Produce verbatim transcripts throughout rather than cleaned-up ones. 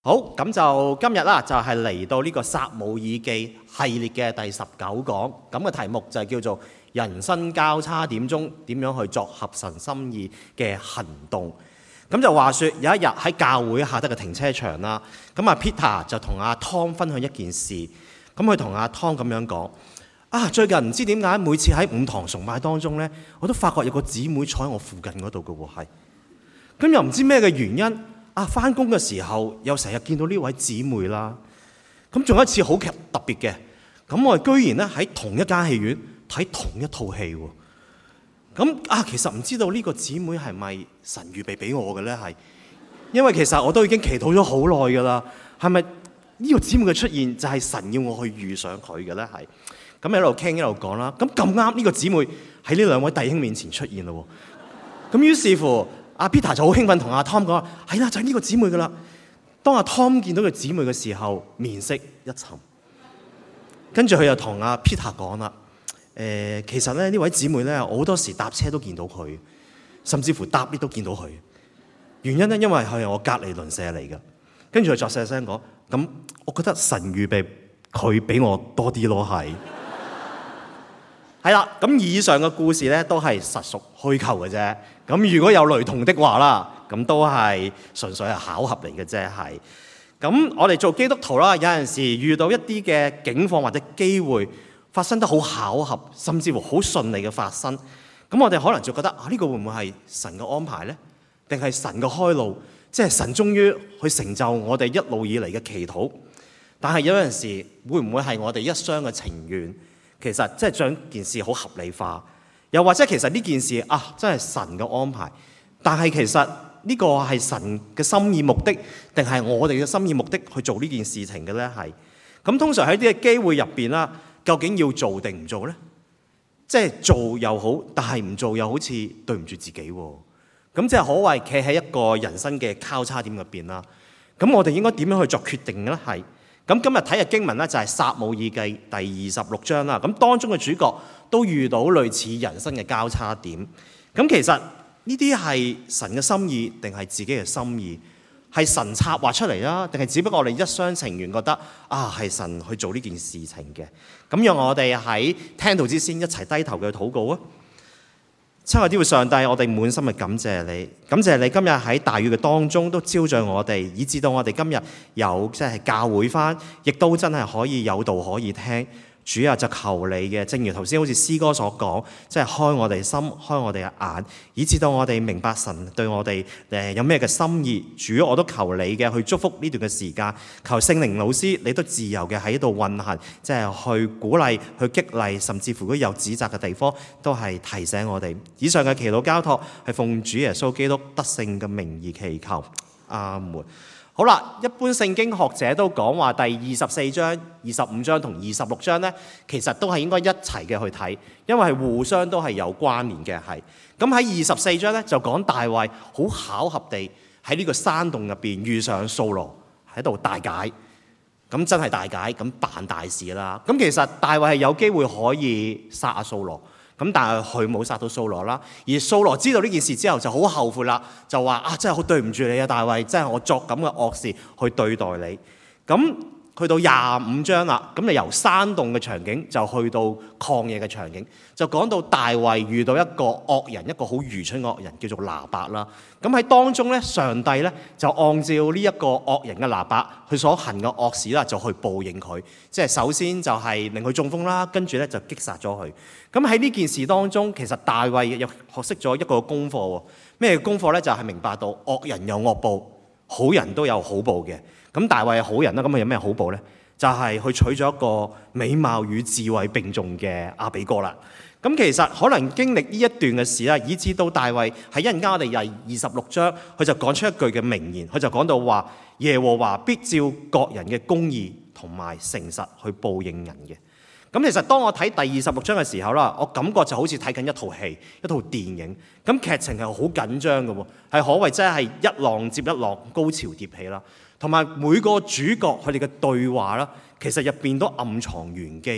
好，咁就今日啦，就係嚟到呢個撒母耳記系列嘅第十九講，咁嘅題目就叫做人生交叉點中點樣去作合神心意嘅行動。咁就話說有一日喺教會下得嘅停車場啦，咁啊 Peter 就同阿 Tom 分享一件事，咁佢同阿 Tom 咁樣講：啊，最近唔知點解每次喺五堂崇拜當中呢，我都發覺有個姊妹坐喺我附近嗰度嘅喎，係，咁又唔知咩嘅原因。啊！返工嘅時候又成日見到呢位姊妹啦，咁仲有一次好特別嘅，咁我哋居然咧喺同一間戲院睇同一套戲喎。咁啊，其實唔知道呢個姊妹係咪神預備俾我嘅咧？係，因為其實我都已經祈禱咗好耐㗎啦。係咪呢個姊妹嘅出現就係神要我去遇上佢嘅咧？係，咁喺度傾一路講啦。咁咁啱呢個姊妹喺呢兩位弟兄面前出現咯。咁於是乎，阿 Peter 就好興奮同阿 Tom 講：係啦，就係呢個姊妹噶啦。當阿 Tom 見到個姊妹嘅時候，面色一沉。跟住佢又同阿 Peter 講啦：誒，其實咧呢位姊妹咧，我好多時搭車都見到佢，甚至乎搭 lift 都見到佢。原因咧，因為佢係我隔離鄰舍嚟嘅。跟住佢作細聲講：咁我覺得神預備佢俾我多啲咯，係。係啦，咁以上嘅故事咧都係實屬虛構嘅啫。咁如果有雷同的話啦，咁都係純粹係巧合嚟嘅啫，係。咁我哋做基督徒啦，有陣時遇到一啲嘅境況或者機會發生得好巧合，甚至乎好順利嘅發生，咁我哋可能就覺得啊，呢個會唔會係神嘅安排呢？定係神嘅開路？即係神終於去成就我哋一路以嚟嘅祈禱。但係有陣時會唔會係我哋一廂嘅情願？其實即係將件事好合理化，又或者其實呢件事啊真係神嘅安排，但係其實呢個係神嘅心意目的，定係我哋嘅心意目的去做呢件事情嘅呢？係咁通常喺啲嘅機會入邊啦，究竟要做定唔做呢？即係做又好，但係唔做又好似對唔住自己喎。咁即係可謂企喺一個人生嘅交叉點入邊啦。咁我哋應該點樣去作決定呢？係。咁今日睇嘅經文咧就係撒母耳記第二十六章啦。咁當中嘅主角都遇到類似人生嘅交叉點。咁其實呢啲係神嘅心意定係自己嘅心意？係神策劃出嚟啦，定係只不過我哋一廂情願覺得啊係神去做呢件事情嘅？咁讓我哋喺聽道之先一齊低頭嘅禱告啊！親愛的上帝，我哋滿心嘅感謝你，感謝你今日喺大雨嘅當中都招聚我哋，以致到我哋今日有即係教會返，亦都真係可以有道可以聽。主啊，就求你嘅，正如頭先好似詩歌所講，即係開我哋心，開我哋嘅眼，以致到我哋明白神對我哋誒有咩嘅心意。主，我都求你嘅去祝福呢段嘅時間，求聖靈老師你都自由嘅喺度運行，即係去鼓勵、去激勵，甚至乎如果有指責嘅地方，都係提醒我哋。以上嘅祈禱交託係奉主耶穌基督得勝嘅名義祈求，阿門。好啦，一般聖經學者都講話第二十四章、二十五章同二十六章呢，其實都係應該一齊嘅去睇，因為係互相都係有關聯嘅。係咁喺二十四章呢，就講大衛好巧合地喺呢個山洞入邊遇上掃羅喺度大解，咁真係大解，咁辦大事啦。咁其實大衛係有機會可以殺阿掃羅。咁但係佢冇殺到掃羅啦，而掃羅知道呢件事之後就好後悔啦，就話啊，真係好對唔住你啊，大衛，真係我作咁嘅惡事去對待你。咁去到廿五章啦，咁就由山洞嘅場景就去到曠野嘅場景，就講到大衛遇到一個惡人，一個好愚蠢嘅惡人，叫做拿伯啦。咁喺當中咧，上帝咧就按照呢一個惡人嘅拿伯佢所行嘅惡事啦，就去報應佢。即係首先就係令佢中風啦，跟住咧就擊殺咗佢。咁喺呢件事當中，其實大衛又學識咗一個功課喎。咩功課咧？就係明白到惡人有惡報，好人都有好報嘅。咁大衛係好人啦，咁佢有咩好報呢？就係、是、去娶咗一個美貌與智慧並重嘅亞比哥啦。咁其實可能經歷呢一段嘅事啦，以至到大衛喺一陣間我哋第二十六章，佢就講出一句嘅名言，佢就講到話耶和華必照各人嘅公義同埋誠實去報應人嘅。咁其實當我睇第二十六章嘅時候啦，我感覺就好似睇緊一套戲、一套電影。咁劇情係好緊張嘅喎，係可謂真係一浪接一浪，高潮迭起啦。同埋每個主角佢哋嘅對話啦，其實入邊都暗藏玄機，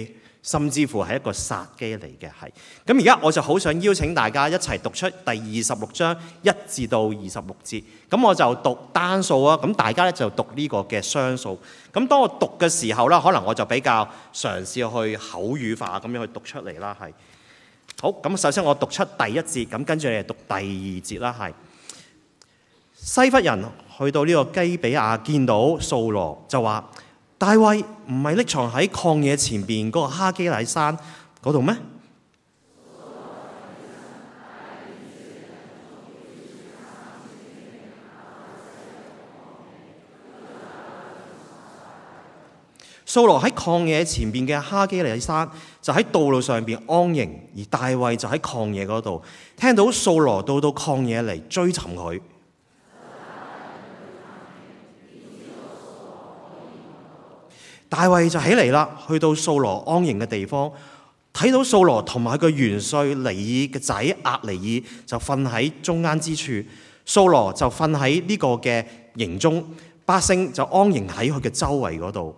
甚至乎係一個殺機嚟嘅。係咁，而家我就好想邀請大家一齊讀出第二十六章一至到二十六節。咁我就讀單數啊，咁大家咧就讀呢個嘅雙數。咁當我讀嘅時候啦，可能我就比較嘗試去口語化咁樣去讀出嚟啦。係好，咁首先我讀出第一節，咁跟住你哋讀第二節啦。係西弗人去到呢個基比亞，見到掃羅就話：大衛唔係匿藏喺曠野前邊嗰個哈基乃山嗰度咩？掃羅喺曠野前邊嘅哈基乃山就喺道路上邊安營，而大衛就喺曠野嗰度。聽到掃羅到到曠野嚟追尋佢，大衛就起嚟啦，去到掃羅安營嘅地方，睇到掃羅同埋佢嘅元帥尼爾嘅仔押尼爾就瞓喺中間之處，掃羅就瞓喺呢個嘅營中，百姓就安營喺佢嘅周圍嗰度。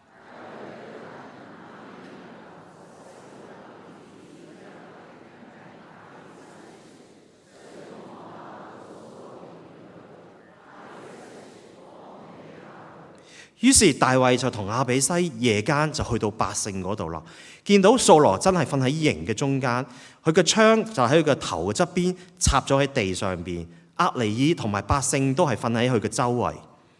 於是大衛就同亞比篩夜間就去到百姓嗰度啦，見到掃羅真係瞓喺營嘅中間，佢嘅槍就喺佢嘅頭嘅側邊插咗喺地上邊，押尼爾同埋百姓都係瞓喺佢嘅周圍。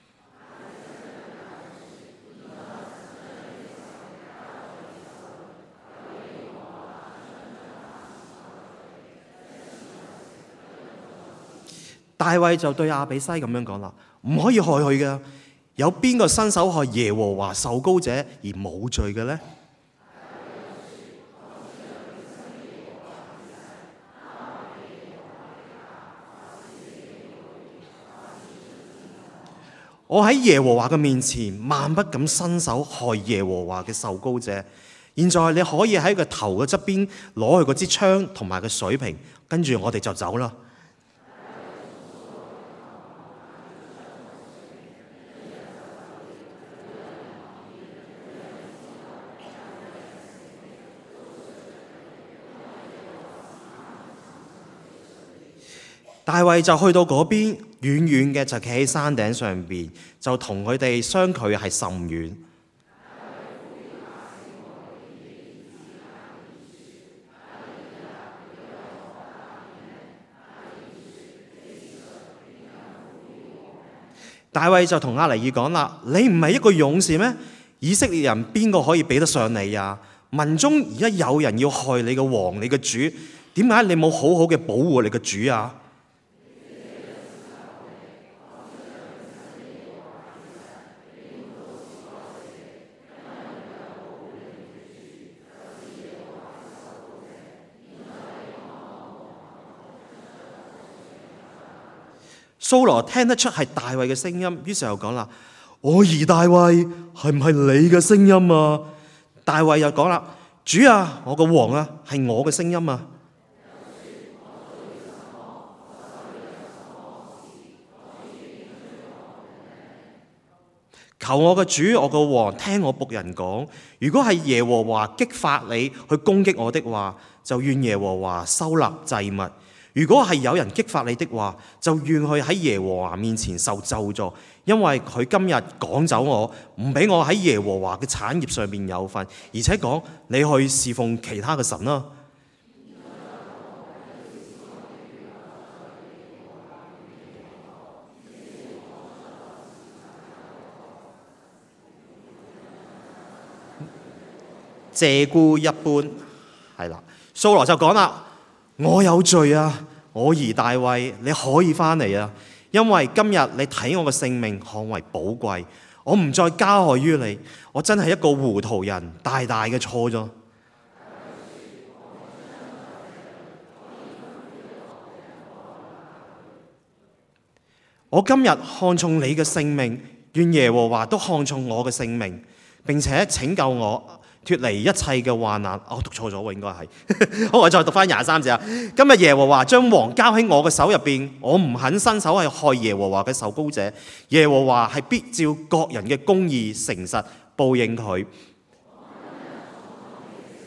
大衛就對亞比篩咁樣講啦：唔可以害佢㗎。有邊個伸手害耶和華受膏者而冇罪嘅呢？我喺耶和華嘅面前，萬不敢伸手害耶和華嘅受膏者。現在你可以喺佢頭嘅側邊攞去嗰支槍同埋個水瓶，跟住我哋就走啦。大衛就去到嗰邊，遠遠嘅就企喺山頂上邊，就同佢哋相距係甚遠。大衛就同押尼爾講啦：你唔係一個勇士咩？以色列人邊個可以比得上你啊？民中而家有人要害你嘅王，你嘅主，點解你冇好好嘅保護你嘅主啊？掃羅聽得出係大衛嘅聲音，於是又講啦：我兒大衛，係唔係你嘅聲音啊？大衛又講啦：主啊，我個王啊，係我嘅聲音啊！求我嘅主，我個王，聽我僕人講，如果係耶和華激發你去攻擊我的話，就願耶和華收納祭物。如果係有人激發你的話，就願佢喺耶和華面前受咒詛，因為佢今日趕走我，唔俾我喺耶和華嘅產業上面有份，而且講你去侍奉其他嘅神啦。鷓鴣一般，係啦。掃羅就講啦：我有罪啊！我兒大衛，你可以翻嚟啊！因為今日你睇我嘅性命看為寶貴，我唔再加害於你。我真係一個糊塗人，大大嘅錯咗。我今日看重你嘅性命，願耶和華都看重我嘅性命，並且拯救我脫離一切嘅患難。我、哦、讀錯咗喎，應該係。好，我再讀翻廿三節啊。今日耶和華將王交喺我嘅手入邊，我唔肯伸手去害耶和華嘅受膏者。耶和華係必照各人嘅公義誠實報應佢。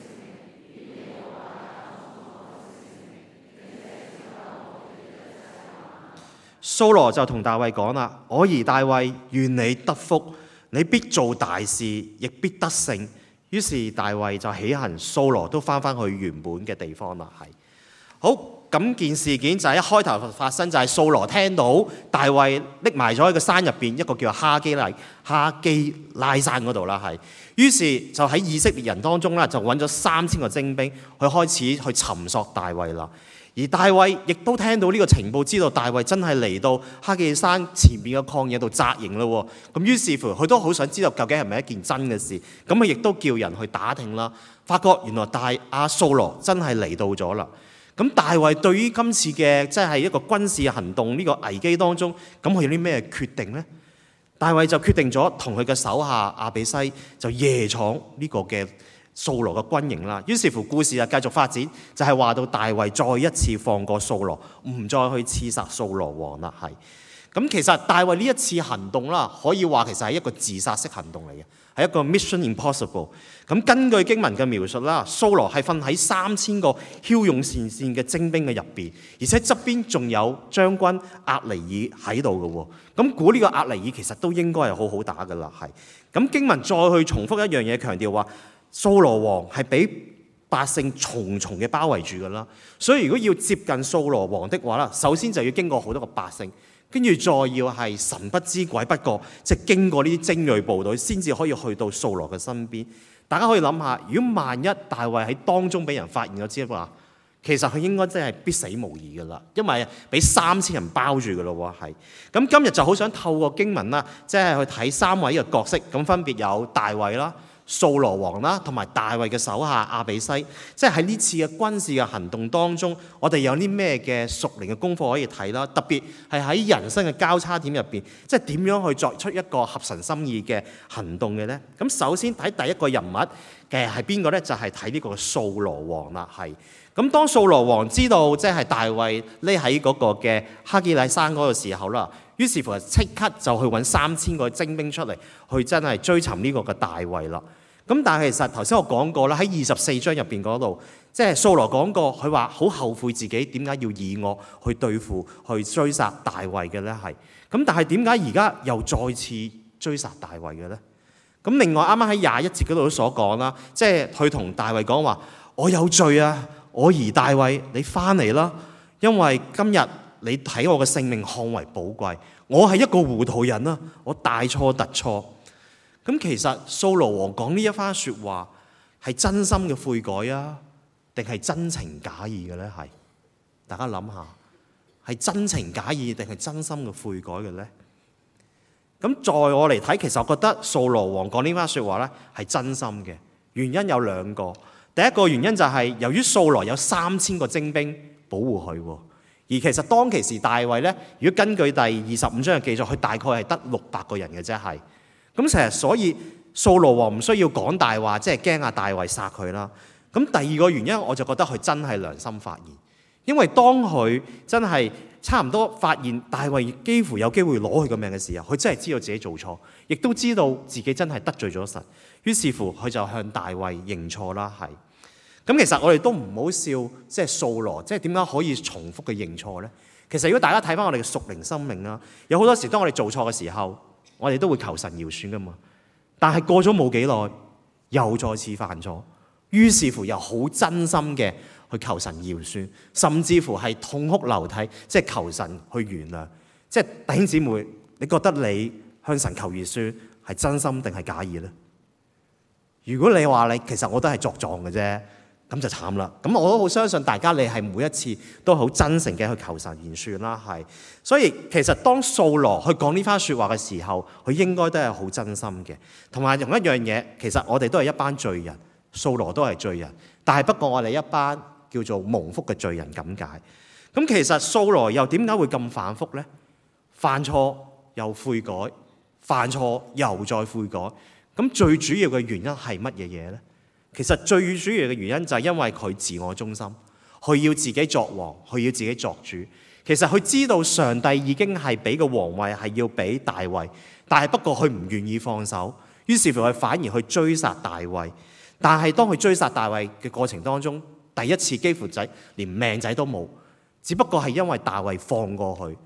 掃羅就同大衛講啦：我兒大衛，願你得福，你必做大事，亦必得勝。於是大衛就起行，掃羅都翻返去原本嘅地方啦。係好，咁件事件就係一開頭發生，就係掃羅聽到大衛匿埋咗喺個山入邊，一個叫哈基拉哈基拉山嗰度啦。係，於是就喺以色列人當中啦，就揾咗三千個精兵去開始去尋索大衛啦。而大衛亦都聽到呢個情報，知道大衛真係嚟到哈基山前面嘅曠野度紮營咯。咁於是乎佢都好想知道究竟係咪一件真嘅事。咁佢亦都叫人去打聽啦，發覺原來大阿掃羅真係嚟到咗啦。咁大衛對於今次嘅即係一個軍事行動呢個危機當中，咁佢有啲咩決定呢？大衛就決定咗同佢嘅手下亞比篩就夜闖呢個嘅掃羅嘅軍營啦。於是乎故事就繼續發展，就係話到大衛再一次放過掃羅，唔再去刺殺掃羅王啦。係咁，其實大衛呢一次行動啦，可以話其實係一個自殺式行動嚟嘅，係一個 Mission Impossible。咁根據經文嘅描述啦，掃羅係瞓喺三千個驍勇善戰嘅精兵嘅入邊，而且側邊仲有將軍押尼珥喺度嘅喎。咁估呢個押尼珥其實都應該係好好打嘅啦。係咁，經文再去重複一樣嘢，強調話掃羅王係俾百姓重重嘅包圍住㗎啦。所以如果要接近掃羅王的話啦，首先就要經過好多個百姓。跟住再要係神不知鬼不覺，即係經過呢啲精鋭部隊，先至可以去到掃羅嘅身邊。大家可以諗下，如果萬一大衛喺當中俾人發現咗之後，其實佢應該真係必死無疑㗎啦，因為俾三千人包住㗎咯喎。係咁，今日就好想透過經文啦，即係去睇三位嘅角色，咁分別有大衛啦、掃羅王啦，同埋大衛嘅手下亞比篩，即係喺呢次嘅軍事嘅行動當中，我哋有啲咩嘅屬靈嘅功課可以睇啦？特別係喺人生嘅交叉點入邊，即係點樣去作出一個合神心意嘅行動嘅呢？咁首先睇第一個人物嘅係邊個呢？就係睇呢個掃羅王啦。係咁，當掃羅王知道即係大衛匿喺嗰個嘅哈基拉山嗰個時候啦，於是乎即刻就去揾三千個精兵出嚟，去真係追尋呢個嘅大衛啦。咁但係其實頭先我講過啦，喺二十四章入邊嗰度，即係掃羅講過，佢話好後悔自己點解要以惡去對付、去追殺大衛嘅咧？係咁，但係點解而家又再次追殺大衛嘅咧？咁另外啱啱喺廿一節嗰度都所講啦，即係佢同大衛講話：我有罪啊，我兒大衛，你翻嚟啦，因為今日你睇我嘅性命看為寶貴，我係一個糊塗人啊，我大錯特錯。咁其實掃羅王講呢一番説話係真心嘅悔改啊，定係真情假意嘅咧？係大家諗下，係真情假意定係真心嘅悔改嘅咧？咁在我嚟睇，其實我覺得掃羅王講呢番説話咧係真心嘅，原因有兩個。第一個原因就係由於掃羅有三千個精兵保護佢，而其實當其時大衛咧，如果根據第二十五章嘅記載，佢大概係得六百個人嘅啫，係。咁成日，所以掃羅王唔需要講大話，即係驚阿大衛殺佢啦。咁第二個原因，我就覺得佢真係良心發現，因為當佢真係差唔多發現大衛幾乎有機會攞佢個命嘅時候，佢真係知道自己做錯，亦都知道自己真係得罪咗神。於是乎，佢就向大衛認錯啦。係咁，其實我哋都唔好笑，即係掃羅，即係點解可以重複嘅認錯呢？其實如果大家睇翻我哋嘅屬靈生命啦，有好多時當我哋做錯嘅時候，我哋都會求神饒恕噶嘛，但係過咗冇幾耐，又再次犯錯，於是乎又好真心嘅去求神饒恕，甚至乎係痛哭流涕，即係求神去原諒。即係弟兄姊妹，你覺得你向神求饒恕係真心定係假意呢？如果你話你其實我都係作狀嘅啫，咁就慘啦。咁我都好相信大家，你係每一次都好真誠嘅去求神饒恕啦，係。所以其實當掃羅去講呢番説話嘅時候，佢應該都係好真心嘅。同埋同一樣嘢，其實我哋都係一班罪人，掃羅都係罪人，但係不過我哋一班叫做蒙福嘅罪人咁解。咁其實掃羅又點解會咁反覆呢？犯錯又悔改，犯錯又再悔改。咁最主要嘅原因係乜嘢嘢呢？其實最主要嘅原因就係因為佢自我中心，佢要自己作王，佢要自己作主。其實佢知道上帝已經係俾個皇位係要俾大衛，但係不過佢唔願意放手，於是乎佢反而去追殺大衛。但係當佢追殺大衛嘅過程當中，第一次幾乎仔連命仔都冇，只不過係因為大衛放過佢。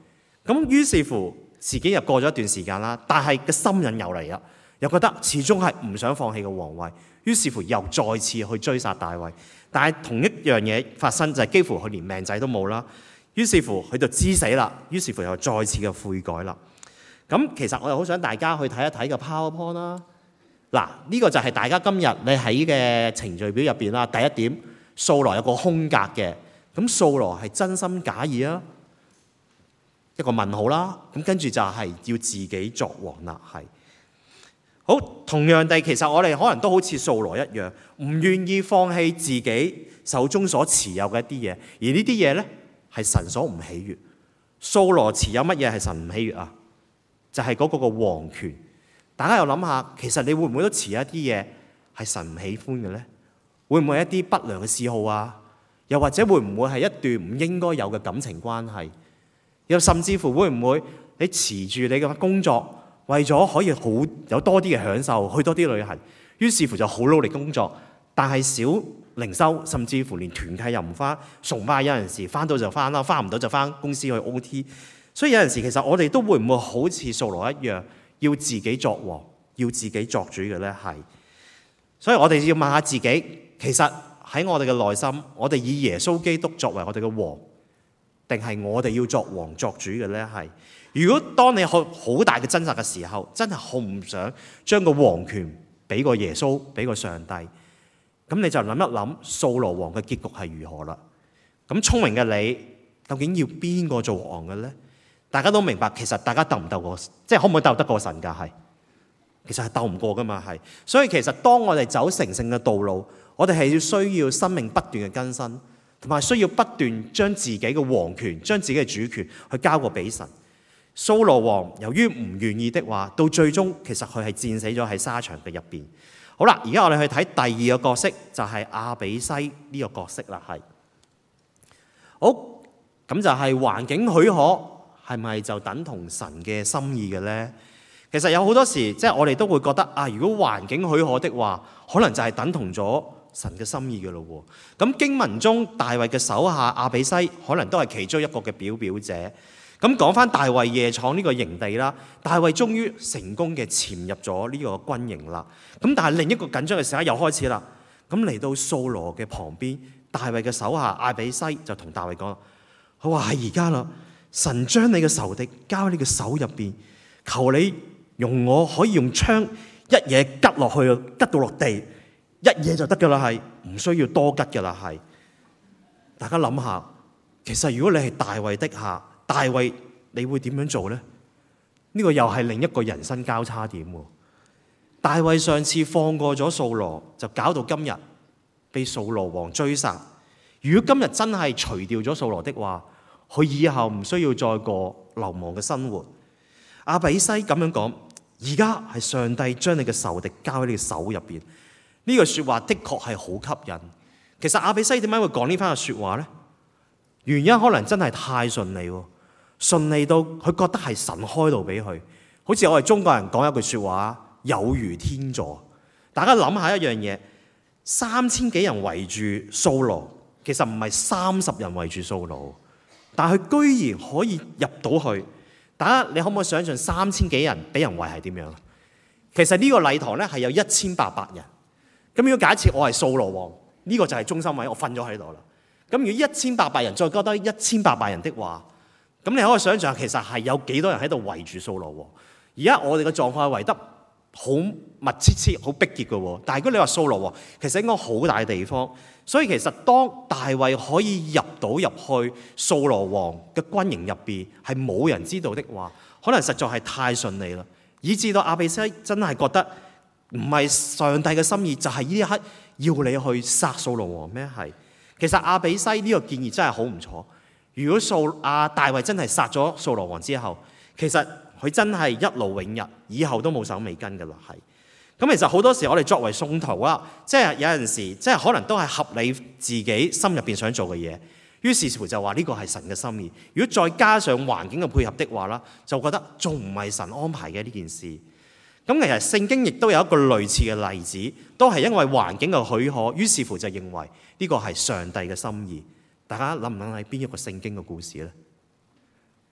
咁於是乎自己又過咗一段時間啦，但係個心癮又嚟啦，又覺得始終係唔想放棄個皇位，於是乎又再次去追殺大衛。但係同一樣嘢發生，就係幾乎佢連命仔都冇啦。於是乎佢就知死啦，於是乎又再次嘅悔改啦。咁其實我又好想大家去睇一睇個 PowerPoint 啦。嗱，呢個就係大家今日你喺嘅程序表入邊啦。第一點，掃羅有個空格嘅，咁掃羅係真心假意啊？一個問號啦。咁跟住就係要自己作王啦，係。好，同樣地，其實我哋可能都好似掃羅一樣，唔願意放棄自己手中所持有嘅一啲嘢，而呢啲嘢呢，係神所唔喜悅。掃羅持有乜嘢係神唔喜悅啊？就係嗰個個王權。大家又諗下，其實你會唔會都持有一啲嘢係神唔喜歡嘅呢？會唔會一啲不良嘅嗜好啊？又或者會唔會係一段唔應該有嘅感情關係？又甚至乎會唔會你持住你嘅工作，為咗可以好有多啲嘅享受，去多啲旅行，於是乎就好努力工作，但係少靈修，甚至乎連團契又唔返，崇拜有陣時返到就返啦，返唔到就返公司去 O T。所以有陣時其實我哋都會唔會好似掃羅一樣，要自己作王，要自己作主嘅呢？係。所以我哋要問下自己，其實喺我哋嘅內心，我哋以耶穌基督作為我哋嘅王，定係我哋要作王作主嘅呢？係。如果當你好好大嘅掙扎嘅時候，真係好唔想將個王權俾個耶穌，俾個上帝，咁你就諗一諗掃羅王嘅結局係如何啦。咁聰明嘅你，究竟要邊個做王嘅呢？大家都明白，其實大家鬥唔鬥過，即係可唔可以鬥得過神㗎？係，其實係鬥唔過㗎嘛，係。所以其實當我哋走成聖嘅道路，我哋係要需要生命不斷嘅更新，同埋需要不斷將自己嘅王權、將自己嘅主權去交過俾神。掃羅王由於唔願意的話，到最終其實佢係戰死咗喺沙場嘅入邊。好啦，而家我哋去睇第二個角色，就係亞比篩呢個角色啦。係好，咁就係環境許可，係咪就等同神嘅心意嘅呢？其實有好多時，即係我哋都會覺得啊，如果環境許可的話，可能就係等同咗神嘅心意嘅咯喎。咁經文中大衛嘅手下亞比篩，可能都係其中一個嘅表表者。咁講翻大衛夜闖呢個營地啦，大衛終於成功嘅潛入咗呢個軍營啦。咁但係另一個緊張嘅時刻又開始啦。咁嚟到掃羅嘅旁邊，大衛嘅手下亞比篩就同大衛講：佢話係而家啦，神將你嘅仇敵交喺你嘅手入邊，求你用我可以用槍一嘢吉落去，吉到落地，一嘢就得噶啦，係唔需要多吉噶啦，係。大家諗下，其實如果你係大衛的下，大衛你會點樣做呢？呢個又係另一個人生交叉點喎。大衛上次放過咗掃羅，就搞到今日被掃羅王追殺。如果今日真係除掉咗掃羅的話，佢以後唔需要再過流亡嘅生活。亞比篩咁樣講：而家係上帝將你嘅仇敵交喺你嘅手入邊。呢句說話的確係好吸引。其實亞比篩點解會講呢番嘅說話呢？原因可能真係太順利喎。順利到佢覺得係神開路俾佢，好似我哋中國人講一句說話，有如天助。大家諗下一樣嘢，三千幾人圍住掃羅，其實唔係三十人圍住掃羅，但係佢居然可以入到去。大家你可唔可以想象三千幾人俾人圍係點樣？其實呢個禮堂咧係有一千八百人。咁如果假設我係掃羅王，呢個就係中心位，我瞓咗喺度啦。咁如果一千八百人再加多一千八百人的話，咁你可以想象其實係有幾多人喺度圍住掃羅王。而家我哋嘅狀況係圍得好密切切、好逼結嘅喎。但係如果你話掃羅王，其實應該好大地方。所以其實當大衛可以入到入去掃羅王嘅軍營入邊，係冇人知道的話，可能實在係太順利啦，以至到亞比篩真係覺得唔係上帝嘅心意，就係呢一刻要你去殺掃羅王咩？係。其實亞比篩呢個建議真係好唔錯。如果掃阿大衛真係殺咗掃羅王之後，其實佢真係一勞永逸，以後都冇手尾跟㗎啦。係咁，其實好多時我哋作為信徒啊，即係有陣時即係可能都係合理自己心入邊想做嘅嘢，於是乎就話呢個係神嘅心意。如果再加上環境嘅配合的話啦，就覺得仲唔係神安排嘅呢件事。咁其實聖經亦都有一個類似嘅例子，都係因為環境嘅許可，於是乎就認為呢個係上帝嘅心意。大家諗唔諗起邊一個聖經嘅故事呢？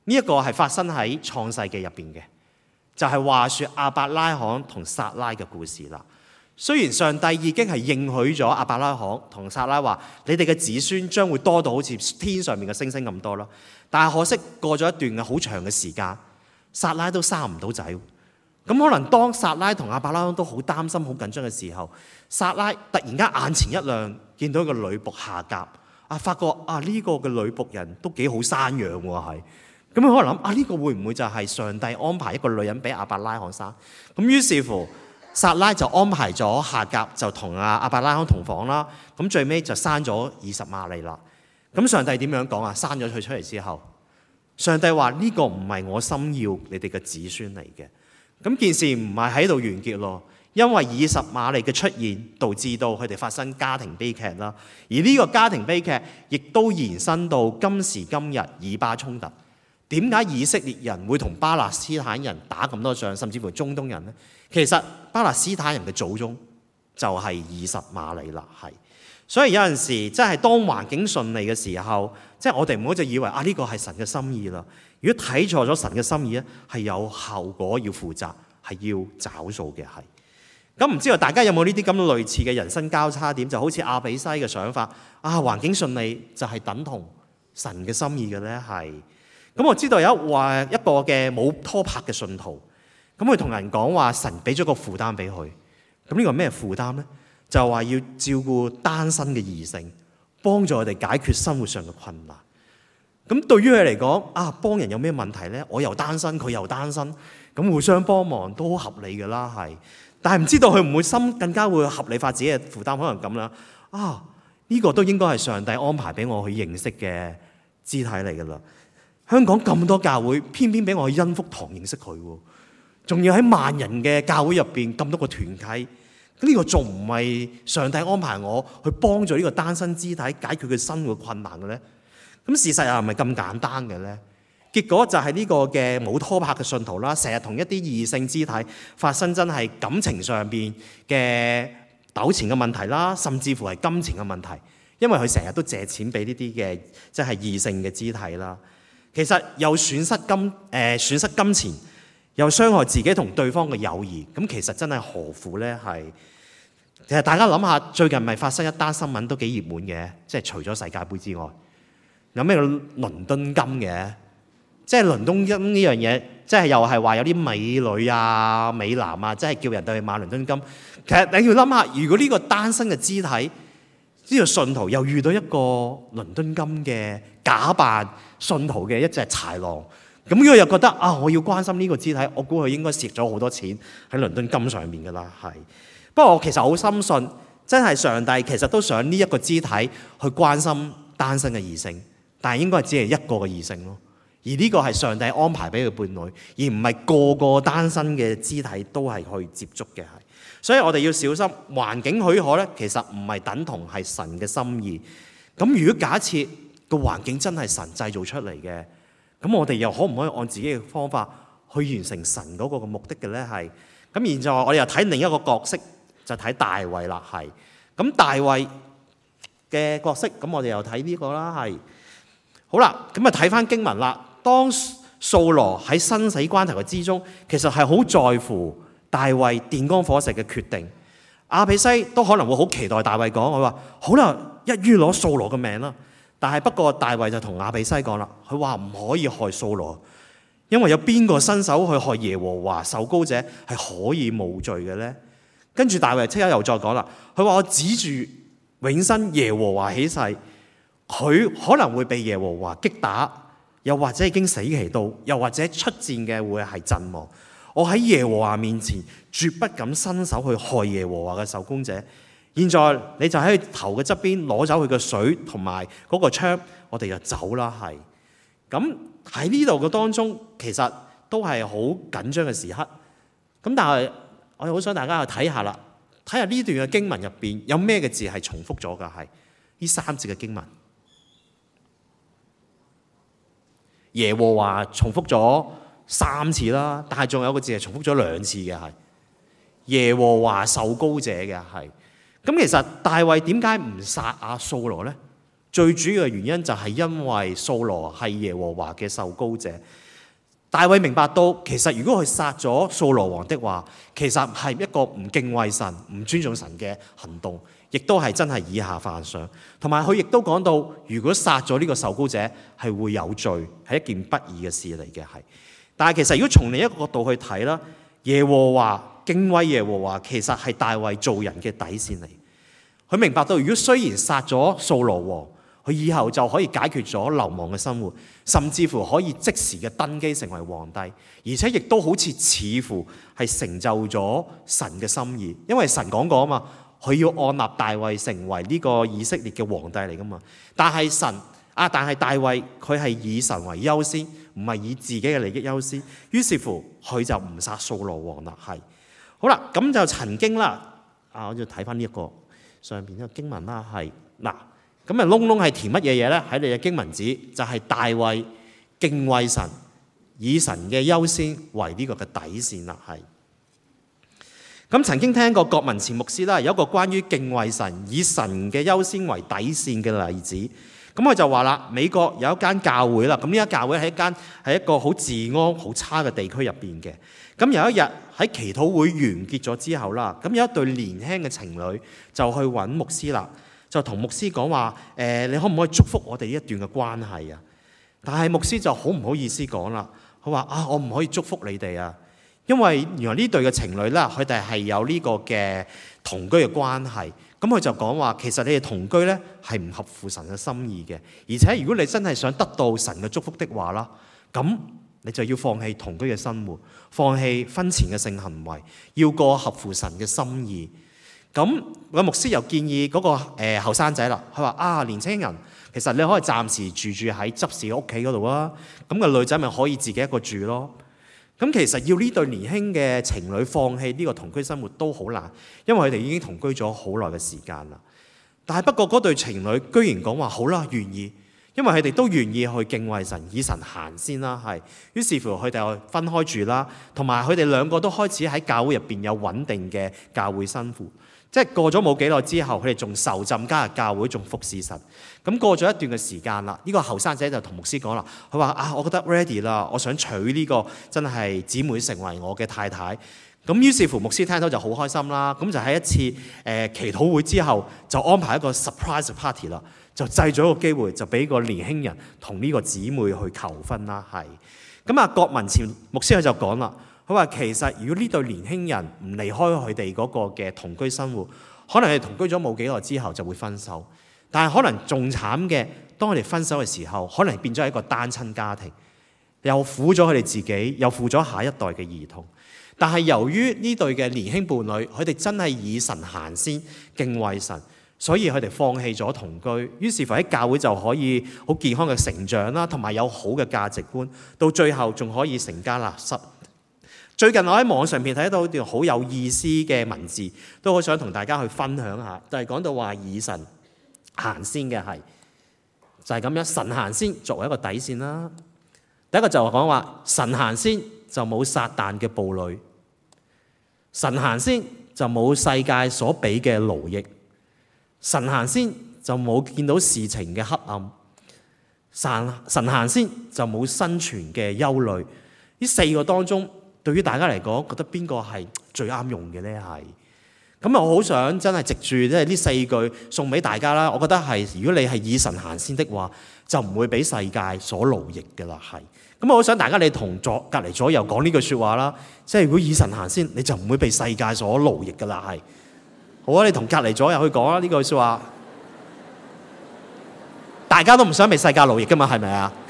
呢一個係發生喺創世記入邊嘅，就係話說亞伯拉罕同撒拉嘅故事啦。雖然上帝已經係應許咗亞伯拉罕同撒拉話，你哋嘅子孫將會多到好似天上面嘅星星咁多啦，但係可惜過咗一段嘅好長嘅時間，撒拉都生唔到仔。咁可能當撒拉同亞伯拉罕都好擔心、好緊張嘅時候，撒拉突然間眼前一亮，見到一個女僕夏甲，啊，發覺啊呢個嘅女僕人都幾好生養喎，係。咁佢可能諗啊呢個會唔會就係上帝安排一個女人俾亞伯拉罕生？咁於是乎，撒拉就安排咗夏甲就同阿亞伯拉罕同房啦。咁最尾就生咗以實瑪利啦。咁上帝點樣講啊？生咗佢出嚟之後，上帝話呢個唔係我心要你哋嘅子孫嚟嘅。咁件事唔係喺度完結咯，因為以實瑪利嘅出現導致到佢哋發生家庭悲劇啦。而呢個家庭悲劇亦都延伸到今時今日以巴衝突。點解以色列人會同巴勒斯坦人打咁多仗，甚至乎中東人呢？其實巴勒斯坦人嘅祖宗就係以實瑪利啦，係。所以有陣時即係當環境順利嘅時候，即係我哋唔好就以為啊呢個係神嘅心意啦。如果睇錯咗神嘅心意咧，係有後果要負責，係要找數嘅，係。咁唔知道大家有冇呢啲咁類似嘅人生交叉點？就好似亞比篩嘅想法啊，環境順利就係等同神嘅心意嘅咧，係。咁我知道有一話一個嘅冇拖拍嘅信徒，咁佢同人講話神俾咗個負擔俾佢。咁呢個咩負擔咧？就話要照顧單身嘅異性，幫助佢哋解決生活上嘅困難。咁對於佢嚟講，啊幫人有咩問題咧？我又單身，佢又單身，咁互相幫忙都好合理嘅啦，係。但係唔知道佢唔會心更加會合理化自己嘅負擔，可能咁啦。啊呢個都應該係上帝安排俾我去認識嘅肢體嚟㗎啦。香港咁多教會，偏偏俾我去恩福堂認識佢喎，仲要喺萬人嘅教會入邊咁多個團契。呢個仲唔係上帝安排我去幫助呢個單身肢體解決佢生活困難嘅咧？咁事實又係咪咁簡單嘅咧？結果就係呢個嘅冇拖拍嘅信徒啦，成日同一啲異性肢體發生真係感情上邊嘅糾纏嘅問題啦，甚至乎係金錢嘅問題，因為佢成日都借錢俾呢啲嘅即係異性嘅肢體啦。其實又損失金誒、呃、損失金錢，又傷害自己同對方嘅友誼，咁其實真係何苦呢？係其實大家諗下，最近咪發生一單新聞都幾熱門嘅，即係除咗世界盃之外，有咩倫敦金嘅？即係倫敦金呢樣嘢，即係又係話有啲美女啊、美男啊，即係叫人哋去買倫敦金。其實你要諗下，如果呢個單身嘅肢體，呢、呢個信徒又遇到一個倫敦金嘅假扮信徒嘅一隻豺狼。咁如果又覺得啊，我要關心呢個肢體，我估佢應該蝕咗好多錢喺倫敦金上面㗎啦，係。不過我其實好深信，真係上帝其實都想呢一個肢體去關心單身嘅異性，但係應該只係一個嘅異性咯。而呢個係上帝安排俾佢伴侶，而唔係個個單身嘅肢體都係去接觸嘅，係。所以我哋要小心環境許可咧，其實唔係等同係神嘅心意。咁如果假設個環境真係神製造出嚟嘅，咁我哋又可唔可以按自己嘅方法去完成神嗰個嘅目的嘅咧？係。咁現在我哋又睇另一個角色，就睇大衛啦，係。咁大衛嘅角色，咁我哋又睇呢個啦，係。好啦，咁啊睇翻經文啦。當掃羅喺生死關頭嘅之中，其實係好在乎大衛電光火石嘅決定。亞比篩都可能會好期待大衛講，佢話好啦，一於攞掃羅嘅命啦。但係不過大衛就同亞比篩講啦，佢話唔可以害掃羅，因為有邊個伸手去害耶和華受膏者係可以無罪嘅咧？跟住大衛即刻又再講啦，佢話我指住永生耶和華起誓，佢可能會被耶和華擊打，又或者已經死期到，又或者出戰嘅會係陣亡。我喺耶和華面前絕不敢伸手去害耶和華嘅受膏者。現在你就喺佢頭嘅側邊攞走佢嘅水同埋嗰個槍，我哋就走啦。係咁喺呢度嘅當中，其實都係好緊張嘅時刻。咁但係我好想大家去睇下啦，睇下呢段嘅經文入邊有咩嘅字係重複咗㗎？係呢三節嘅經文，耶和華重複咗三次啦，但係仲有個字係重複咗兩次嘅，係耶和華受膏者嘅，係。咁其實大衛點解唔殺阿掃羅咧？ 最主要嘅原因就係因為掃羅係耶和華嘅受膏者。大衛明白到，其實如果佢殺咗掃羅王的話，其實係一個唔敬畏神、唔尊重神嘅行動，亦都係真係以下犯上。同埋佢亦都講到，如果殺咗呢個受膏者，係會有罪，係一件不義嘅事嚟嘅。係，但係其實如果從另一個角度去睇啦，耶和華敬畏耶和華，其實係大衛做人嘅底線嚟。佢明白到，如果雖然殺咗掃羅王，佢以後就可以解決咗流亡嘅生活，甚至乎可以即時嘅登基成為皇帝，而且亦都好似似乎係成就咗神嘅心意，因為神講過啊嘛，佢要按立大衛成為呢個以色列嘅皇帝嚟噶嘛。但係神啊，但係大衛佢係以神為優先，唔係以自己嘅利益優先，於是乎佢就唔殺掃羅王啦。係好啦，咁就曾經啦，啊，我要睇翻呢一個上邊呢個經文啦，係嗱。咁啊，窿窿係填乜嘢嘢咧？喺你嘅經文指就係大衛敬畏神，以神嘅優先為呢個嘅底線啦。係咁，曾經聽過郭文前牧師啦，有一個關於敬畏神、以神嘅優先為底線嘅例子。咁佢就話啦，美國有一間教會啦，咁呢間教會係一間係一個好治安好差嘅地區入邊嘅。咁有一日喺祈禱會完結咗之後啦，咁有一對年輕嘅情侶就去揾牧師啦。就同牧師講話，誒、呃，你可唔可以祝福我哋呢一段嘅關係啊？但係牧師就好唔好意思講啦，佢話啊，我唔可以祝福你哋啊，因為原來呢對嘅情侶啦，佢哋係有呢個嘅同居嘅關係。咁佢就講話，其實你哋同居咧係唔合乎神嘅心意嘅，而且如果你真係想得到神嘅祝福的話啦，咁你就要放棄同居嘅生活，放棄婚前嘅性行為，要過合乎神嘅心意。咁個牧師又建議嗰個誒後生仔啦，佢話啊，年青人，其實你可以暫時住住喺執事嘅屋企嗰度啊，咁個女仔咪可以自己一個住咯。咁其實要呢對年輕嘅情侶放棄呢個同居生活都好難，因為佢哋已經同居咗好耐嘅時間啦。但係不過嗰對情侶居然講話好啦，願意，因為佢哋都願意去敬畏神，以神行先啦，係。於是乎佢哋又分開住啦，同埋佢哋兩個都開始喺教會入邊有穩定嘅教會生活。即係過咗冇幾耐之後，佢哋仲受浸加入教會，仲服侍神。咁過咗一段嘅時間啦，呢個後生仔就同牧師講啦，佢話啊，我覺得 ready 啦，我想娶呢個真係姊妹成為我嘅太太。咁於是乎牧師聽到就好開心啦。咁就喺一次誒、呃、祈禱會之後，就安排一個 surprise party 啦，就製咗一個機會，就俾個年輕人同呢個姊妹去求婚啦。係咁啊，郭文前牧師佢就講啦。佢話其實如果呢對年輕人唔離開佢哋嗰個嘅同居生活，可能係同居咗冇幾耐之後就會分手。但係可能仲慘嘅，當佢哋分手嘅時候，可能變咗一個單親家庭，又苦咗佢哋自己，又負咗下一代嘅兒童。但係由於呢對嘅年輕伴侶，佢哋真係以神行先，敬畏神，所以佢哋放棄咗同居，於是乎喺教會就可以好健康嘅成長啦，同埋有好嘅價值觀，到最後仲可以成家立室。最近我喺網上邊睇到一段好有意思嘅文字，都好想同大家去分享下，就係講到話以神行先嘅係，就係咁樣，神行先作為一個底線啦。第一個就係講話神行先就冇撒旦嘅暴戾，神行先就冇世界所俾嘅勞役，神行先就冇見到事情嘅黑暗，神神行先就冇生存嘅憂慮。呢四個當中，對於大家嚟講，覺得邊個係最啱用嘅呢？係咁啊！我好想真係藉住即係呢四句送俾大家啦。我覺得係如果你係以神行先的話，就唔會俾世界所奴役嘅啦。係咁，我好想大家你同左隔離左右講呢句説話啦。即係如果以神行先，你就唔會被世界所奴役嘅啦。係好啊！你同隔離左右去講啦呢句説話，大家都唔想被世界奴役噶嘛？係咪啊？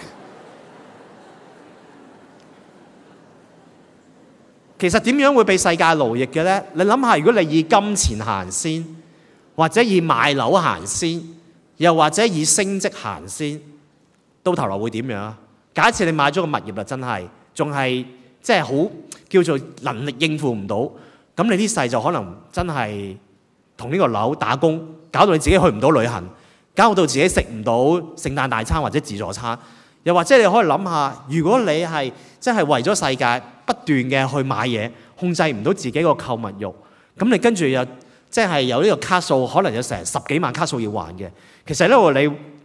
其實點樣會被世界奴役嘅呢？你諗下，如果你以金錢行先，或者以買樓行先，又或者以升職行先，到頭來會點樣啊？假設你買咗個物業啦，真係仲係即係好叫做能力應付唔到，咁你呢世就可能真係同呢個樓打工，搞到你自己去唔到旅行，搞到自己食唔到聖誕大餐或者自助餐。又或者你可以諗下，如果你係真係為咗世界不斷嘅去買嘢，控制唔到自己個購物慾，咁你跟住又即係有呢個卡數，可能有成十幾萬卡數要還嘅。其實呢，你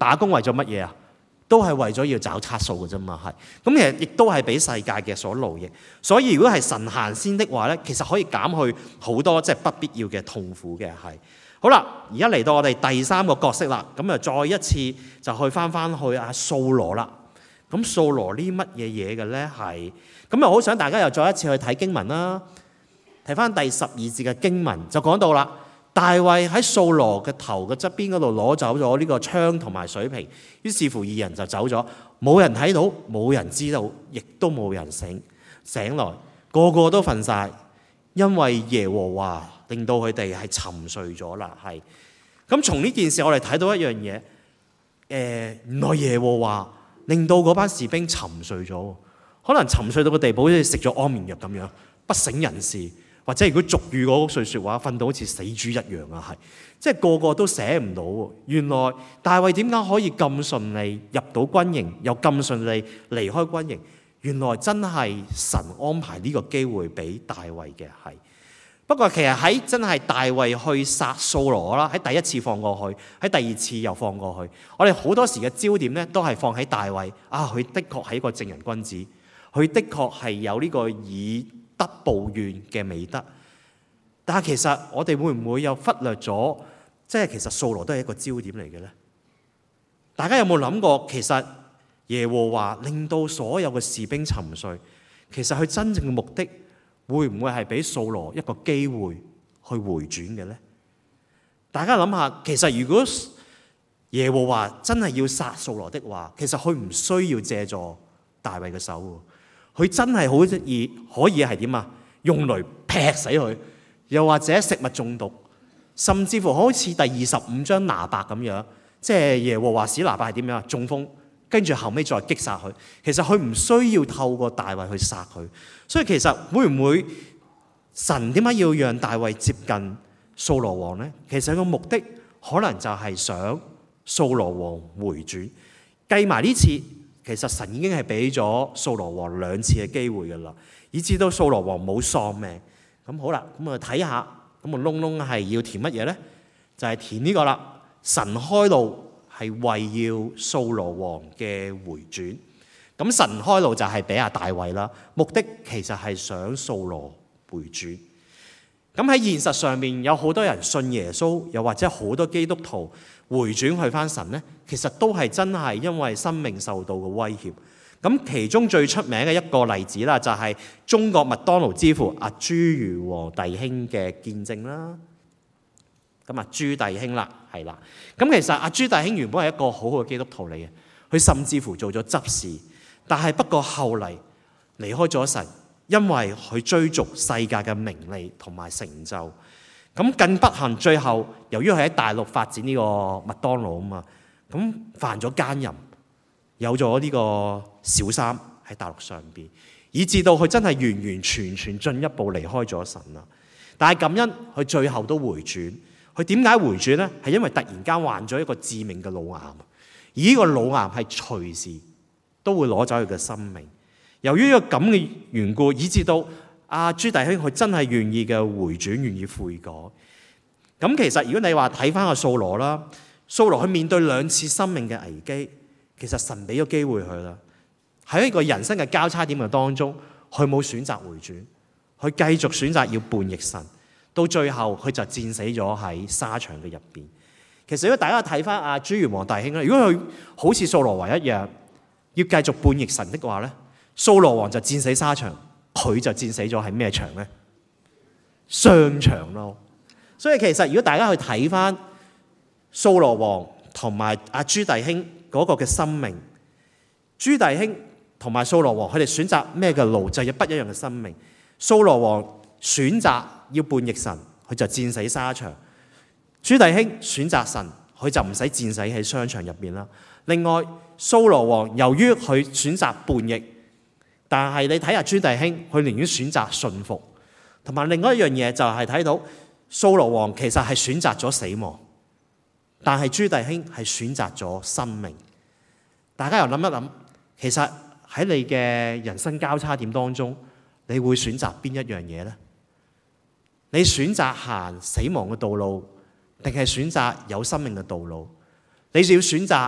打工為咗乜嘢啊？都係為咗要找測數嘅啫嘛，係。咁其實亦都係俾世界嘅所奴役。所以如果係神行先的話咧，其實可以減去好多即係不必要嘅痛苦嘅，係。好啦，而家嚟到我哋第三個角色啦，咁啊再一次就去翻翻去阿掃羅啦。咁掃羅呢乜嘢嘢嘅咧？係。咁又好想大家又再一次去睇經文啦，睇翻第十二節嘅經文就講到啦。大衛喺掃羅嘅頭嘅側邊嗰度攞走咗呢個槍同埋水瓶，於是乎二人就走咗，冇人睇到，冇人知道，亦都冇人醒醒來，個個都瞓晒，因為耶和華令到佢哋係沉睡咗啦。係咁，從呢件事我哋睇到一樣嘢，誒、呃，原來耶和華令到嗰班士兵沉睡咗，可能沉睡到個地步好似食咗安眠藥咁樣，不省人事。或者如果俗語嗰句説話，瞓到好似死豬一樣啊，係，即係個個都醒唔到喎。原來大衛點解可以咁順利入到軍營，又咁順利離開軍營？原來真係神安排呢個機會俾大衛嘅，係。不過其實喺真係大衛去殺掃羅啦，喺第一次放過去，喺第二次又放過去，我哋好多時嘅焦點咧都係放喺大衛啊，佢的確係一個正人君子，佢的確係有呢個以德報怨嘅美德，但係其實我哋會唔會又忽略咗，即係其實掃羅都係一個焦點嚟嘅咧？大家有冇諗過，其實耶和華令到所有嘅士兵沉睡，其實佢真正嘅目的會唔會係俾掃羅一個機會去回轉嘅咧？大家諗下，其實如果耶和華真係要殺掃羅的話，其實佢唔需要借助大衛嘅手。佢真係好易可以係點啊？用雷劈死佢，又或者食物中毒，甚至乎好似第二十五章拿伯咁樣，即係耶和華使拿伯係點樣啊？中風，跟住後尾再擊殺佢。其實佢唔需要透過大衛去殺佢，所以其實會唔會神點解要讓大衛接近掃羅王呢？其實個目的可能就係想掃羅王回轉，計埋呢次。其實神已經係俾咗掃羅王兩次嘅機會噶啦，以至到掃羅王冇喪命。咁好啦，咁啊睇下，咁啊窿窿係要填乜嘢咧？就係、是、填呢個啦。神開路係為要掃羅王嘅回轉。咁神開路就係俾阿大衛啦，目的其實係想掃羅回轉。咁喺現實上面有好多人信耶穌，又或者好多基督徒回轉去翻神呢，其實都係真係因為生命受到嘅威脅。咁其中最出名嘅一個例子啦，就係中國麥當勞之父阿朱如和弟兄嘅見證啦。咁啊朱弟兄啦，係啦。咁其實阿朱弟兄原本係一個好好嘅基督徒嚟嘅，佢甚至乎做咗執事，但係不過後嚟離開咗神。因為佢追逐世界嘅名利同埋成就，咁更不幸，最後由於佢喺大陸發展呢個麥當勞啊嘛，咁犯咗奸淫，有咗呢個小三喺大陸上邊，以至到佢真係完完全全進一步離開咗神啦。但係感恩佢最後都回轉，佢點解回轉呢？係因為突然間患咗一個致命嘅腦癌，而呢個腦癌係隨時都會攞走佢嘅生命。由於呢個咁嘅緣故，以至到阿朱弟兄佢真係願意嘅回轉，願意悔改。咁其實如果你話睇翻個掃羅啦，掃羅佢面對兩次生命嘅危機，其實神俾咗機會佢啦。喺一個人生嘅交叉點嘅當中，佢冇選擇回轉，佢繼續選擇要叛逆神，到最後佢就戰死咗喺沙場嘅入邊。其實如果大家睇翻阿朱元皇弟兄咧，如果佢好似掃羅王一樣，要繼續叛逆神的話咧，掃羅王就戰死沙場，佢就戰死咗喺咩場呢？商場咯。所以其實如果大家去睇翻掃羅王同埋阿朱弟兄嗰個嘅生命，朱弟兄同埋掃羅王佢哋選擇咩嘅路，就有不一樣嘅生命。掃羅王選擇要叛逆神，佢就戰死沙場；朱弟兄選擇神，佢就唔使戰死喺商場入邊啦。另外，掃羅王由於佢選擇叛逆，但係你睇下朱弟兄，佢寧願選擇順服，同埋另外一樣嘢就係睇到掃羅王其實係選擇咗死亡，但係朱弟兄係選擇咗生命。大家又諗一諗，其實喺你嘅人生交叉點當中，你會選擇邊一樣嘢呢？你選擇行死亡嘅道路，定係選擇有生命嘅道路？你就要選擇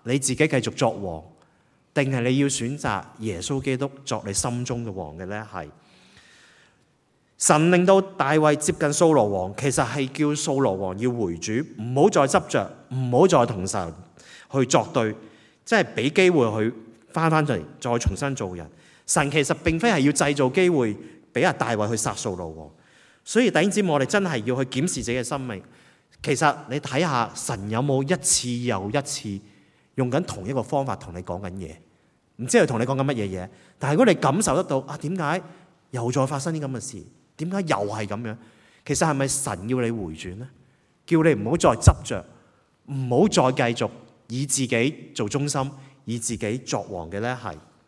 你自己繼續作王，定係你要選擇耶穌基督作你心中嘅王嘅呢？係神令到大衛接近掃羅王，其實係叫掃羅王要回轉，唔好再執着，唔好再同神去作對，即係俾機會佢翻翻嚟，再重新做人。神其實並非係要製造機會俾阿大衛去殺掃羅王，所以弟兄姊妹，我哋真係要去檢視自己嘅生命。其實你睇下神有冇一次又一次用緊同一個方法同你講緊嘢，唔知佢同你講緊乜嘢嘢，但係如果你感受得到啊，點解又再發生啲咁嘅事？點解又係咁樣？其實係咪神要你回轉呢？叫你唔好再執着，唔好再繼續以自己做中心，以自己作王嘅呢？係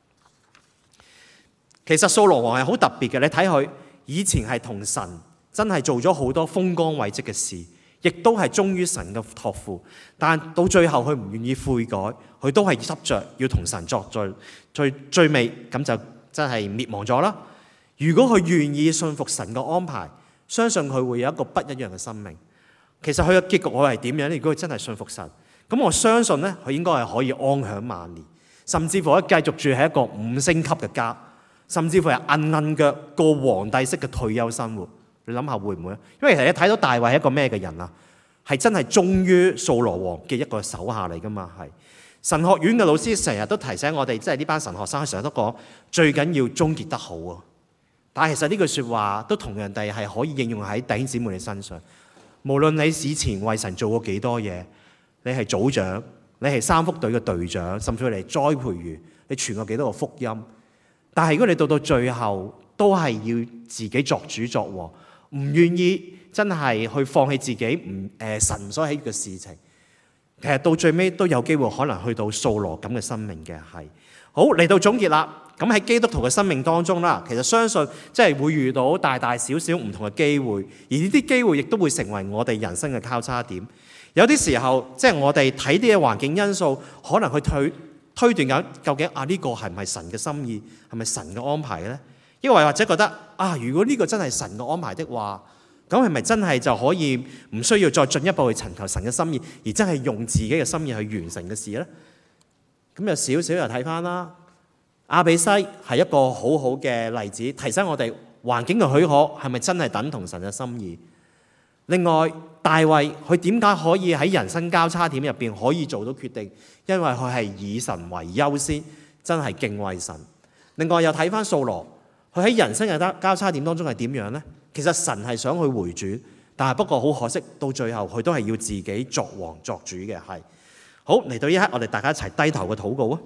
其實掃羅王係好特別嘅，你睇佢以前係同神真係做咗好多風光偉績嘅事，亦都係忠於神嘅託付，但到最後佢唔願意悔改，佢都係執着要同神作對，最最尾咁就真係滅亡咗啦。如果佢願意信服神嘅安排，相信佢會有一個不一樣嘅生命。其實佢嘅結局會係點樣呢？如果佢真係信服神，咁我相信呢，佢應該係可以安享萬年，甚至乎可以繼續住喺一個五星級嘅家，甚至乎係韌韌腳過皇帝式嘅退休生活。你諗下會唔會？因為其實你睇到大衛係一個咩嘅人啊？係真係忠於掃羅王嘅一個手下嚟噶嘛？係神學院嘅老師成日都提醒我哋，即係呢班神學生成日都講最緊要終結得好啊！但係其實呢句説話都同樣地係可以應用喺弟兄姊妹嘅身上。無論你以前為神做過幾多嘢，你係組長，你係三福隊嘅隊長，甚至乎你係栽培員，你傳過幾多個福音，但係如果你到到最後都係要自己作主作王，唔願意真係去放棄自己唔誒神所喜悅嘅事情，其實到最尾都有機會可能去到掃羅咁嘅生命嘅。係好嚟到總結啦。咁喺基督徒嘅生命當中啦，其實相信即係會遇到大大小小唔同嘅機會，而呢啲機會亦都會成為我哋人生嘅交叉點。有啲時候即係我哋睇啲嘅環境因素，可能去推推斷緊究竟啊呢個係唔係神嘅心意，係咪神嘅安排呢？因為或者覺得啊，如果呢個真係神嘅安排的話，咁係咪真係就可以唔需要再進一步去尋求神嘅心意，而真係用自己嘅心意去完成嘅事呢？咁有少少又睇翻啦。亞比篩係一個好好嘅例子，提醒我哋環境嘅許可係咪真係等同神嘅心意。另外，大衛佢點解可以喺人生交叉點入邊可以做到決定？因為佢係以神為優先，真係敬畏神。另外又睇翻掃羅，佢喺人生嘅交叉點當中係點樣呢？其實神係想去回轉，但係不過好可惜，到最後佢都係要自己作王作主嘅。係好嚟到呢刻，我哋大家一齊低頭嘅禱告啊！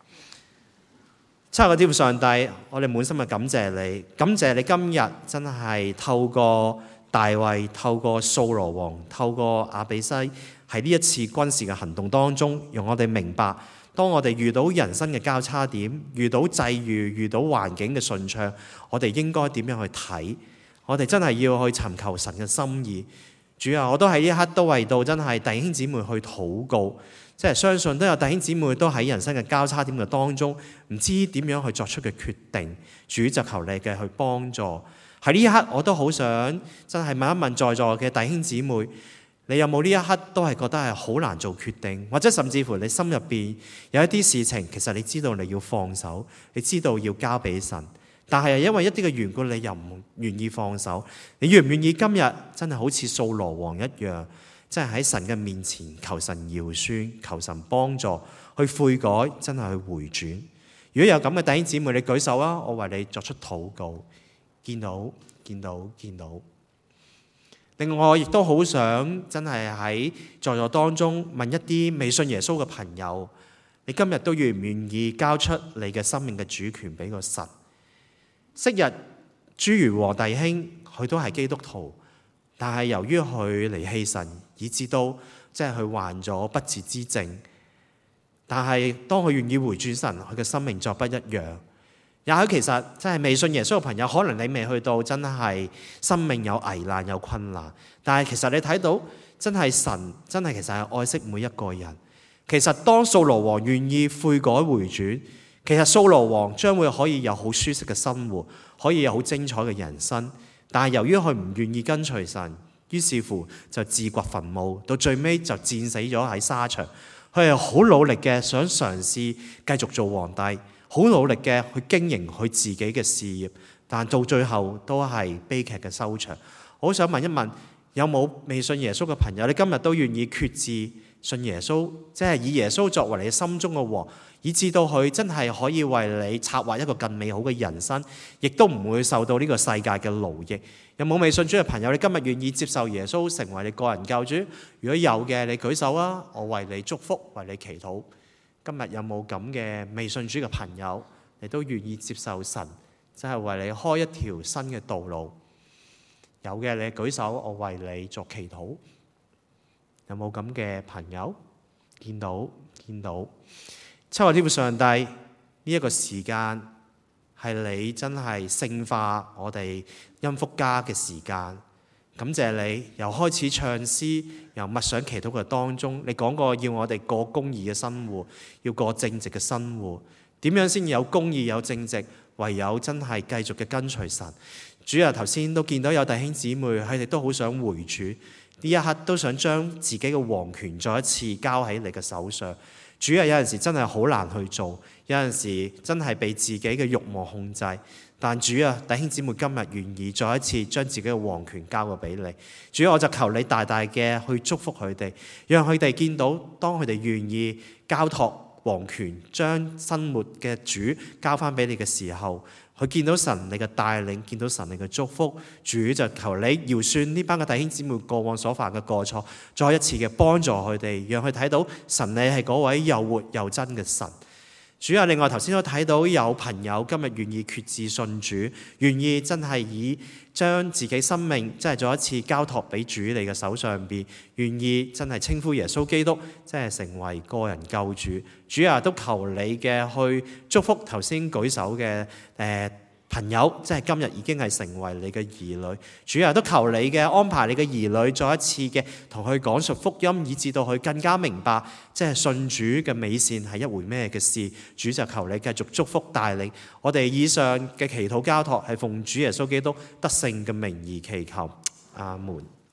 親愛嘅天父上帝，我哋滿心嘅感謝你，感謝你今日真係透過大衛、透過掃羅王、透過亞比篩，喺呢一次軍事嘅行動當中，讓我哋明白，當我哋遇到人生嘅交叉點，遇到際遇、遇到環境嘅順暢，我哋應該點樣去睇？我哋真係要去尋求神嘅心意。主啊，我都喺呢一刻都為到真係弟兄姊妹去禱告。即係相信都有弟兄姊妹都喺人生嘅交叉點嘅當中，唔知點樣去作出嘅決定。主就求你嘅去幫助。喺呢一刻，我都好想真係問一問在座嘅弟兄姊妹，你有冇呢一刻都係覺得係好難做決定，或者甚至乎你心入邊有一啲事情，其實你知道你要放手，你知道要交俾神，但係因為一啲嘅緣故，你又唔願意放手。你願唔願意今日真係好似掃羅王一樣？即係喺神嘅面前求神饒恕，求神幫助，去悔改，真係去回轉。如果有咁嘅弟兄姊妹，你舉手啊！我為你作出禱告。見到，見到，見到。另外，我亦都好想真係喺在座當中問一啲未信耶穌嘅朋友，你今日都願唔願意交出你嘅生命嘅主權俾個神？昔日朱如和弟兄，佢都係基督徒。但係由於佢離棄神，以致到即係佢患咗不治之症。但係當佢願意回轉神，佢嘅生命作不一樣。也許其實真係未信耶穌嘅朋友，可能你未去到真係生命有危難有困難，但係其實你睇到真係神真係其實係愛惜每一個人。其實當掃羅王願意悔改回轉，其實掃羅王將會可以有好舒適嘅生活，可以有好精彩嘅人生。但係由於佢唔願意跟隨神，於是乎就自掘墳墓，到最尾就戰死咗喺沙場。 佢係好努力嘅想嘗試繼續做皇帝，好努力嘅去經營佢自己嘅事業，但到最後都係悲劇嘅收場。我好想問一問，有冇未信耶穌嘅朋友，你今日都願意決志信耶穌，即係以耶穌作為你心中嘅王，以至到佢真係可以為你策劃一個更美好嘅人生，亦都唔會受到呢個世界嘅奴役。有冇未信主嘅朋友，你今日願意接受耶穌成為你個人救主？如果有嘅，你舉手啊，我為你祝福，為你祈禱。今日有冇咁嘅未信主嘅朋友，你都願意接受神真係為你開一條新嘅道路？有嘅，你舉手，我為你作祈禱。有冇咁嘅朋友？見到見到，親愛天父上帝，呢一個時間係你真係聖化我哋音福家嘅時間。感謝你，由開始唱詩，由默想祈禱嘅當中，你講過要我哋過公義嘅生活，要過正直嘅生活。點樣先有公義有正直？唯有真係繼續嘅跟隨神。主啊，頭先都見到有弟兄姊妹，佢哋都好想回主，呢一刻都想將自己嘅王權再一次交喺你嘅手上。主啊，有陣時真係好難去做，有陣時真係被自己嘅慾望控制。但主啊，弟兄姊妹今日願意再一次將自己嘅王權交過俾你。主啊，我就求你大大嘅去祝福佢哋，讓佢哋見到當佢哋願意交託王權，將生活嘅主交翻俾你嘅時候，佢見到神你嘅帶領，見到神你嘅祝福。主就求你饒恕呢班嘅弟兄姊妹過往所犯嘅過錯，再一次嘅幫助佢哋，讓佢睇到神你係嗰位又活又真嘅神。主啊，另外頭先都睇到有朋友今日願意決志信主，願意真係以將自己生命真係再一次交託俾主你嘅手上邊，願意真係稱呼耶穌基督，真係成為個人救主。主啊，都求你嘅去祝福頭先舉手嘅誒、呃朋友，即係今日已經係成為你嘅兒女。主啊，都求你嘅安排你嘅兒女再一次嘅同佢講述福音，以致到佢更加明白，即係信主嘅美善係一回咩嘅事。主就求你繼續祝福帶領我哋。以上嘅祈禱交託係奉主耶穌基督得勝嘅名而祈求，阿門。